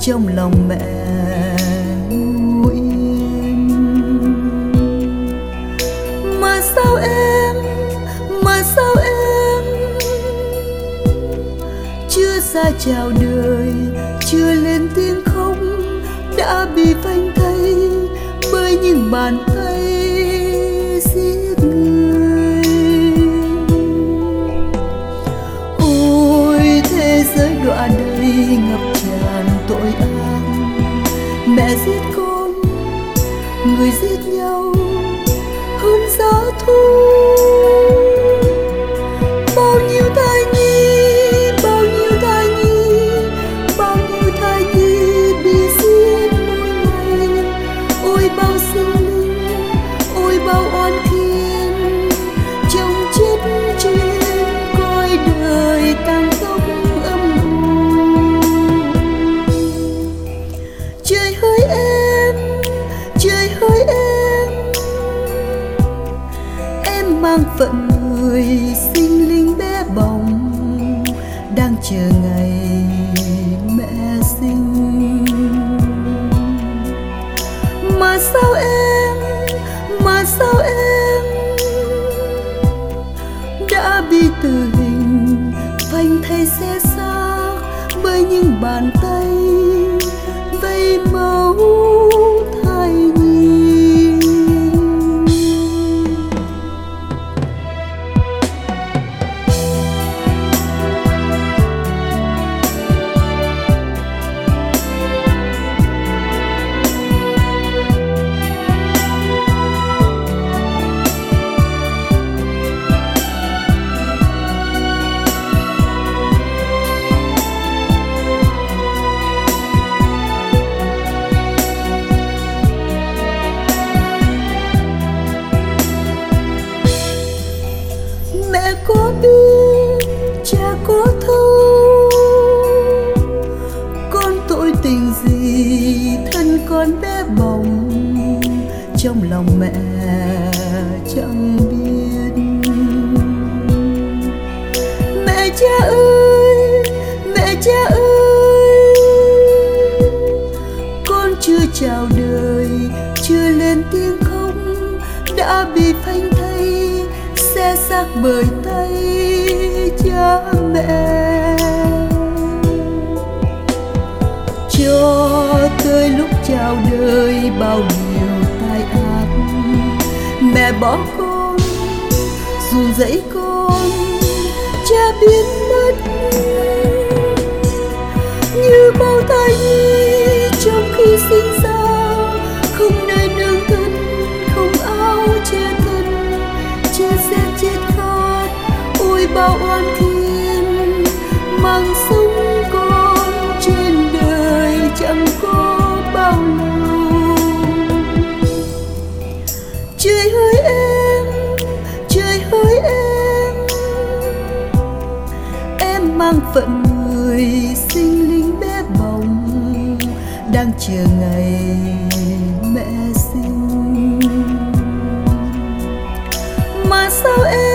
trong lòng mẹ ngủ yên. Mà sao em chưa ra chào đời, chưa lên tiếng khóc, đã bị phanh thây bởi những bàn tay giết người. Ôi thế giới đọa đầy ngập tràn tội ác, mẹ giết con, người giết nhau hơn giá thu. Bao nhiêu thai nhi, bao nhiêu thai nhi, bao nhiêu thai nhi bị giết mỗi ngày. Ôi bao sinh linh, ôi bao oan khiên, chồng chết trên cõi đời tàn khốc âm u. Trời hỡi em, trời hỡi em mang phận người sinh linh bé bỏng, đang chờ ngày mẹ sinh. Mà sao em đã bị tử hình phanh thây xé xác bởi những bàn tay vây máu thai nhi. Mẹ có biết, cha có thấu, con tội tình gì thân con bé bỏng, trong lòng mẹ chẳng biết. Mẹ cha ơi, mẹ cha ơi, con chưa chào đời, chưa lên tiếng khóc, đã bị phanh thây xé xác bởi tay cha mẹ. Cho tới lúc chào đời bao nhiêu tai ác, mẹ bỏ con, run rẩy con, cha biến mất. Như bao thai nhi trong khi sinh ra, không nơi nương thân, không áo che thân, che rét chết khát. Ôi bao oan khiên mang sống con trên đời chẳng có bao lâu. Trời hỡi em, trời hỡi em mang phận người sinh linh bé bỏng, đang chờ ngày mẹ sinh. Mà sao em